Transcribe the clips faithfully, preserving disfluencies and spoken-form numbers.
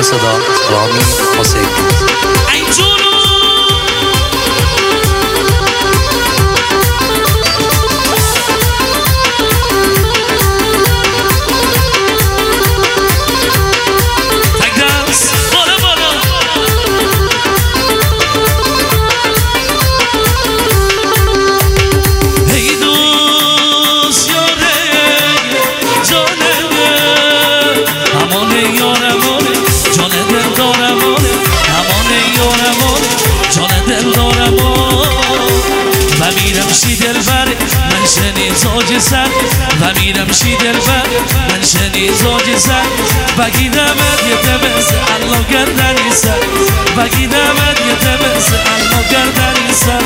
صدا رامی حسین. زوج سر و میرم شی دلبر من شنی زوج سر بگی دمت یه تبس الله گردنی سر بگی دمت یه تبس الله گردنی سر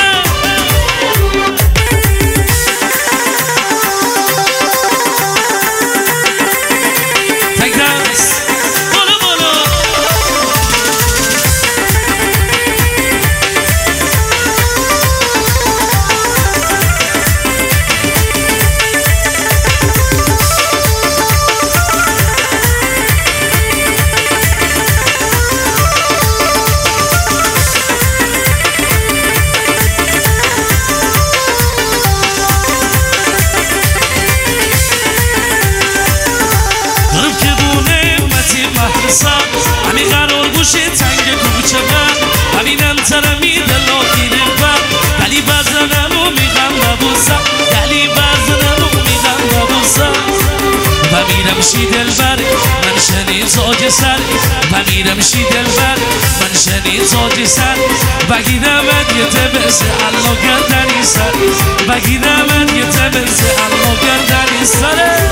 همی قرار گوشه تنگ کوچه من ببینم ترمی دلا گیره بر ولی بزنم و میغم نبوسم ولی بزنم و میغم نبوسم و میرم شی دلبر من شنی زاج سر و میرم شی دلبر من شنی زاج سر بگیدمت یه تبس الله گردنی سر بگیدمت یه تبس الله گردنی سر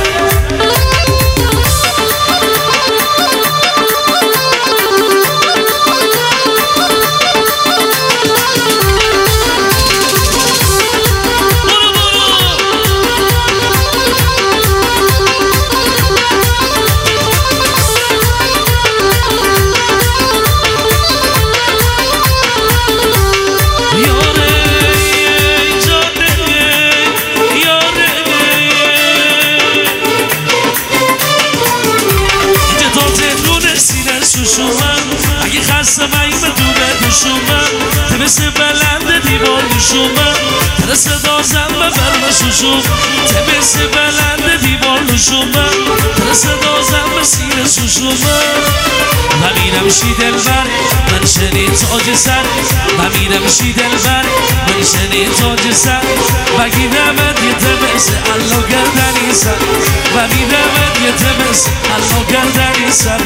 اگه خسته میم تو به دوشومم تبس بلند دیوار دوشومم ترس دازم ببرم شوشوم تبس بلند دیوار دوشومم ترس دازم سیر شوشومم و میرم شی دلبر من شنی تاج سر و میرم شی دلبر من شنی تاج سر بگی دمت یه تبس الله گردنی سر و میدمت یه تبس الله گردنی سر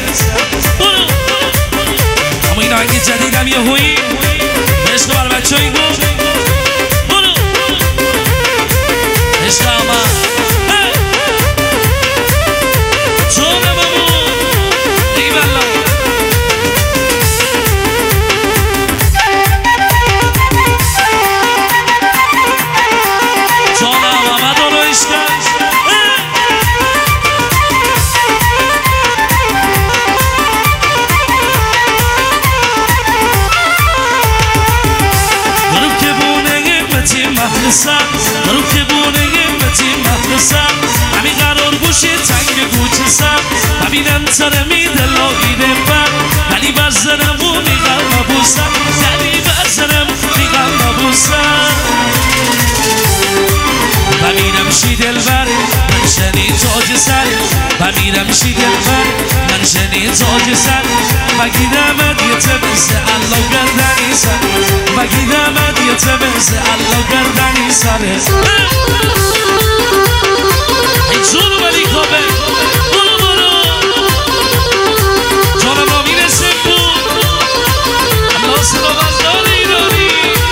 اما این آهنگ جدیدم یه هویی عشق بر بچه های گفت برو عشق اما جونه بابو ای بلا جانم آمد و رو عشقم رو که بونه یمتی مخلصم همی قرار گوشه تنگ گوچه سم ببینم ترمی دلا گیره بر ولی بزنم و میغم نبوسم ولی بزنم میغم نبوسم ببینم شی دلبر من شنی تاج سر ببینم شی دلبر من شنی تاج سر بگیدمت یه تبس الله گردنی سر بگیدمت یه تبس الله گردنی سر این جونو ولی کابه برو برو جانم را میرسه بود الله صدا برداری داری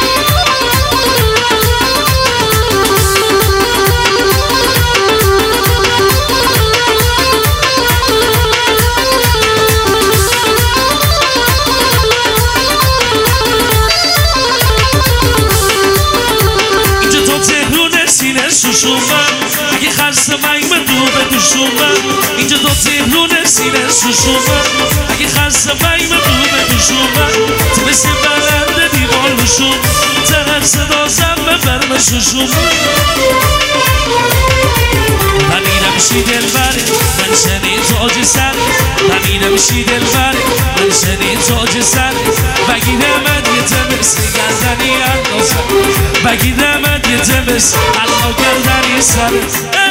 اگه خسته میم دو به دوشومم اینجا دو تهرون سینه شوشومم اگه خسته میم دو به دوشومم تبس بلند دیوار بشوم ترس دازم ببرم شوشومم و میرم شی دلبر من شنی تاج سر و میرم نمیشی دلبر من شنید تاج سر بگیرمت یه تمس گردنی اندازم بگیرمت یه تمس الان گردنی سر